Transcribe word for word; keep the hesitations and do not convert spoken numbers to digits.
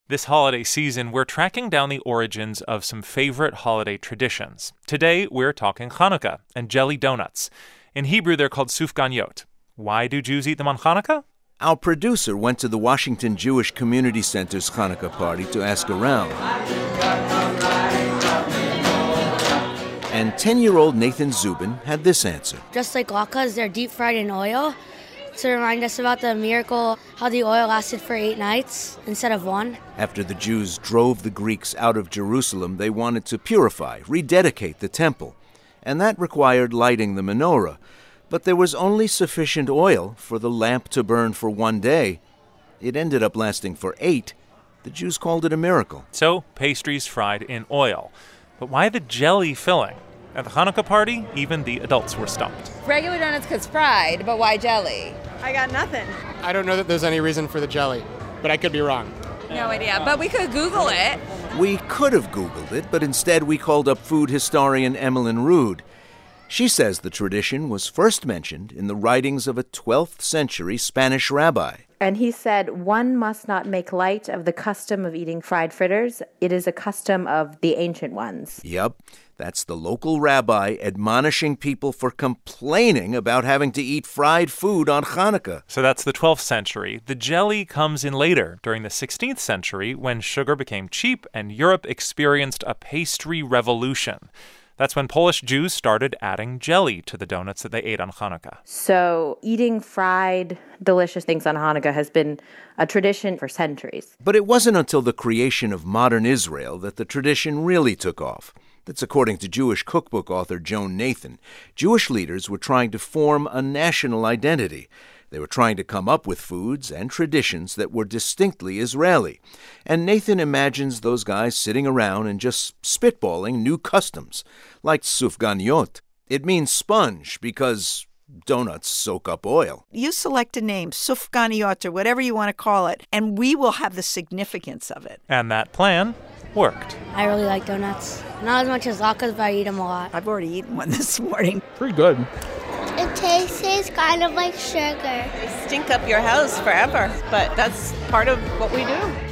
This holiday season, we're tracking down the origins of some favorite holiday traditions. Today, we're talking Hanukkah and jelly donuts. In Hebrew, they're called sufganiyot. Why do Jews eat them on Hanukkah? Our producer went to the Washington Jewish Community Center's Hanukkah party to ask around. And ten-year-old Nathan Zubin had this answer. Just like latkes, they're deep-fried in oil to remind us about the miracle, how the oil lasted for eight nights instead of one. After the Jews drove the Greeks out of Jerusalem, they wanted to purify, rededicate the temple. And that required lighting the menorah. But there was only sufficient oil for the lamp to burn for one day. It ended up lasting for eight. The Jews called it a miracle. So, pastries fried in oil. But why the jelly filling? At the Hanukkah party, even the adults were stumped. Regular donuts because fried, but why jelly? I got nothing. I don't know that there's any reason for the jelly, but I could be wrong. No idea, but we could Google it. We could have Googled it, but instead we called up food historian Emmeline Rood. She says the tradition was first mentioned in the writings of a twelfth century Spanish rabbi. And he said, one must not make light of the custom of eating fried fritters. It is a custom of the ancient ones. Yep, that's the local rabbi admonishing people for complaining about having to eat fried food on Hanukkah. So that's the twelfth century. The jelly comes in later, during the sixteenth century, when sugar became cheap and Europe experienced a pastry revolution. That's when Polish Jews started adding jelly to the donuts that they ate on Hanukkah. So eating fried, delicious things on Hanukkah has been a tradition for centuries. But it wasn't until the creation of modern Israel that the tradition really took off. That's according to Jewish cookbook author Joan Nathan. Jewish leaders were trying to form a national identity. They were trying to come up with foods and traditions that were distinctly Israeli. And Nathan imagines those guys sitting around and just spitballing new customs, like sufganiyot. It means sponge because donuts soak up oil. You select a name, sufganiyot or whatever you want to call it, and we will have the significance of it. And that plan worked. I really like donuts. Not as much as latkes, but I eat them a lot. I've already eaten one this morning. Pretty good. It tastes kind of like sugar. They stink up your house forever, but that's part of what we do.